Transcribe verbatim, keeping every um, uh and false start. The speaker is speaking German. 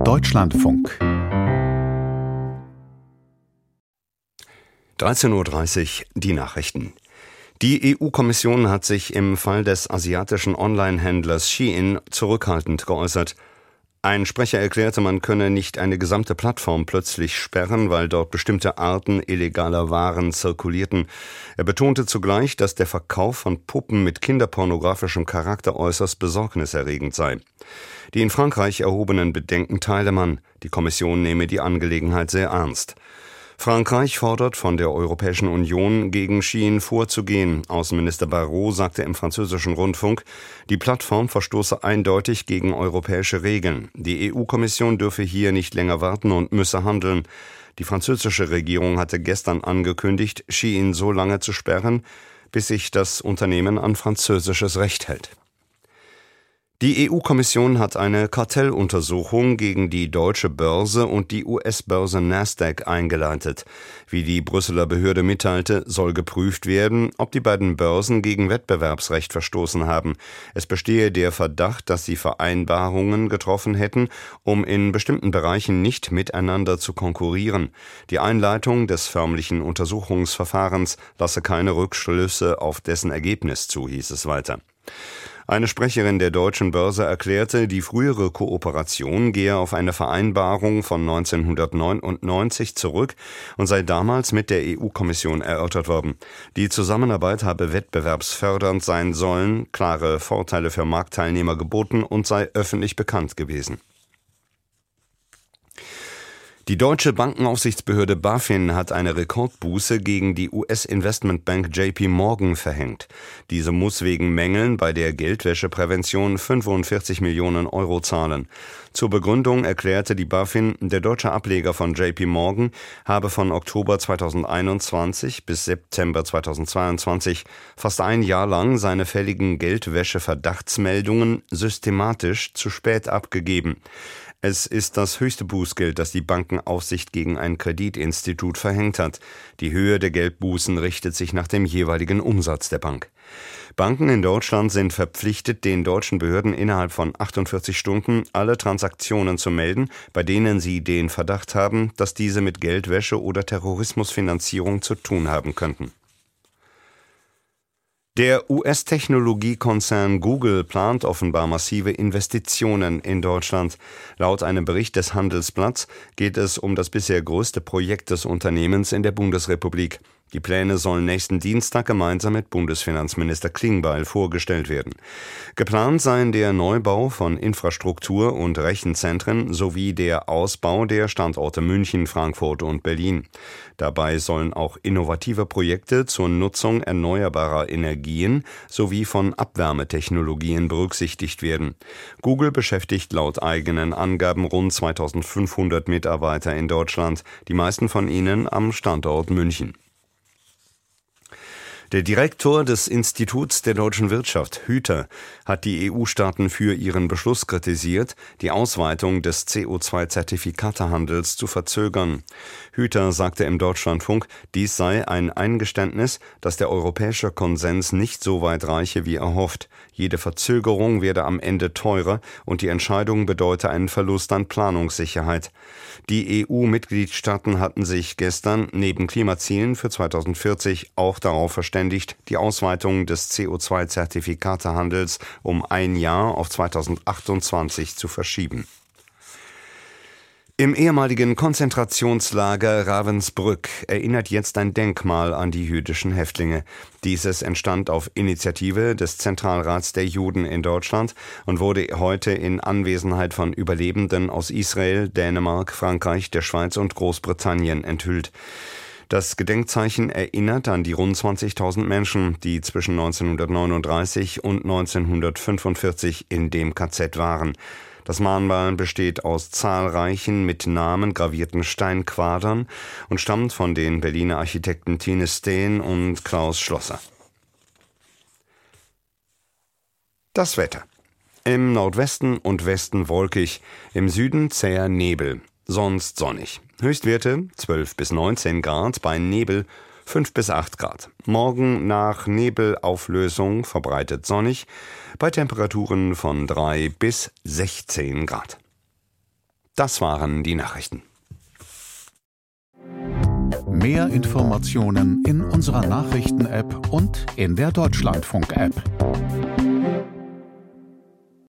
Deutschlandfunk. dreizehn Uhr dreißig, die Nachrichten. Die E U-Kommission hat sich im Fall des asiatischen Online-Händlers Shein zurückhaltend geäußert. Ein Sprecher erklärte, man könne nicht eine gesamte Plattform plötzlich sperren, weil dort bestimmte Arten illegaler Waren zirkulierten. Er betonte zugleich, dass der Verkauf von Puppen mit kinderpornografischem Charakter äußerst besorgniserregend sei. Die in Frankreich erhobenen Bedenken teile man. Die Kommission nehme die Angelegenheit sehr ernst. Frankreich fordert von der Europäischen Union, gegen Shein vorzugehen. Außenminister Barrot sagte im französischen Rundfunk, die Plattform verstoße eindeutig gegen europäische Regeln. Die E U-Kommission dürfe hier nicht länger warten und müsse handeln. Die französische Regierung hatte gestern angekündigt, Shein so lange zu sperren, bis sich das Unternehmen an französisches Recht hält. Die E U-Kommission hat eine Kartelluntersuchung gegen die deutsche Börse und die U S-Börse Nasdaq eingeleitet. Wie die Brüsseler Behörde mitteilte, soll geprüft werden, ob die beiden Börsen gegen Wettbewerbsrecht verstoßen haben. Es bestehe der Verdacht, dass sie Vereinbarungen getroffen hätten, um in bestimmten Bereichen nicht miteinander zu konkurrieren. Die Einleitung des förmlichen Untersuchungsverfahrens lasse keine Rückschlüsse auf dessen Ergebnis zu, hieß es weiter. Eine Sprecherin der deutschen Börse erklärte, die frühere Kooperation gehe auf eine Vereinbarung von neunzehnhundertneunundneunzig zurück und sei damals mit der E U-Kommission erörtert worden. Die Zusammenarbeit habe wettbewerbsfördernd sein sollen, klare Vorteile für Marktteilnehmer geboten und sei öffentlich bekannt gewesen. Die deutsche Bankenaufsichtsbehörde BaFin hat eine Rekordbuße gegen die U S-Investmentbank J P Morgan verhängt. Diese muss wegen Mängeln bei der Geldwäscheprävention fünfundvierzig Millionen Euro zahlen. Zur Begründung erklärte die BaFin, der deutsche Ableger von J P Morgan habe von Oktober zweitausendeinundzwanzig bis September zweitausendzweiundzwanzig fast ein Jahr lang seine fälligen Geldwäsche-Verdachtsmeldungen systematisch zu spät abgegeben. Es ist das höchste Bußgeld, das die Bankenaufsicht gegen ein Kreditinstitut verhängt hat. Die Höhe der Geldbußen richtet sich nach dem jeweiligen Umsatz der Bank. Banken in Deutschland sind verpflichtet, den deutschen Behörden innerhalb von achtundvierzig Stunden alle Transaktionen zu melden, bei denen sie den Verdacht haben, dass diese mit Geldwäsche oder Terrorismusfinanzierung zu tun haben könnten. Der U S-Technologiekonzern Google plant offenbar massive Investitionen in Deutschland. Laut einem Bericht des Handelsblatts geht es um das bisher größte Projekt des Unternehmens in der Bundesrepublik. Die Pläne sollen nächsten Dienstag gemeinsam mit Bundesfinanzminister Klingbeil vorgestellt werden. Geplant seien der Neubau von Infrastruktur und Rechenzentren sowie der Ausbau der Standorte München, Frankfurt und Berlin. Dabei sollen auch innovative Projekte zur Nutzung erneuerbarer Energien sowie von Abwärmetechnologien berücksichtigt werden. Google beschäftigt laut eigenen Angaben rund zweitausendfünfhundert Mitarbeiter in Deutschland, die meisten von ihnen am Standort München. Der Direktor des Instituts der deutschen Wirtschaft, Hüter, hat die E U-Staaten für ihren Beschluss kritisiert, die Ausweitung des C O zwei Zertifikatehandels zu verzögern. Hüter sagte im Deutschlandfunk, dies sei ein Eingeständnis, dass der europäische Konsens nicht so weit reiche wie erhofft. Jede Verzögerung werde am Ende teurer und die Entscheidung bedeute einen Verlust an Planungssicherheit. Die E U-Mitgliedstaaten hatten sich gestern neben Klimazielen für zweitausendvierzig auch darauf verständigt, die Ausweitung des C O zwei Zertifikatehandels um ein Jahr auf zweitausendachtundzwanzig zu verschieben. Im ehemaligen Konzentrationslager Ravensbrück erinnert jetzt ein Denkmal an die jüdischen Häftlinge. Dieses entstand auf Initiative des Zentralrats der Juden in Deutschland und wurde heute in Anwesenheit von Überlebenden aus Israel, Dänemark, Frankreich, der Schweiz und Großbritannien enthüllt. Das Gedenkzeichen erinnert an die rund zwanzigtausend Menschen, die zwischen neunzehnhundertneununddreißig und neunzehnhundertfünfundvierzig in dem K Z waren. Das Mahnmal besteht aus zahlreichen mit Namen gravierten Steinquadern und stammt von den Berliner Architekten Tine Steen und Klaus Schlosser. Das Wetter. Im Nordwesten und Westen wolkig, im Süden zäher Nebel, sonst sonnig. Höchstwerte zwölf bis neunzehn Grad, bei Nebel fünf bis acht Grad. Morgen nach Nebelauflösung verbreitet sonnig, bei Temperaturen von drei bis sechzehn Grad. Das waren die Nachrichten. Mehr Informationen in unserer Nachrichten-App und in der Deutschlandfunk-App.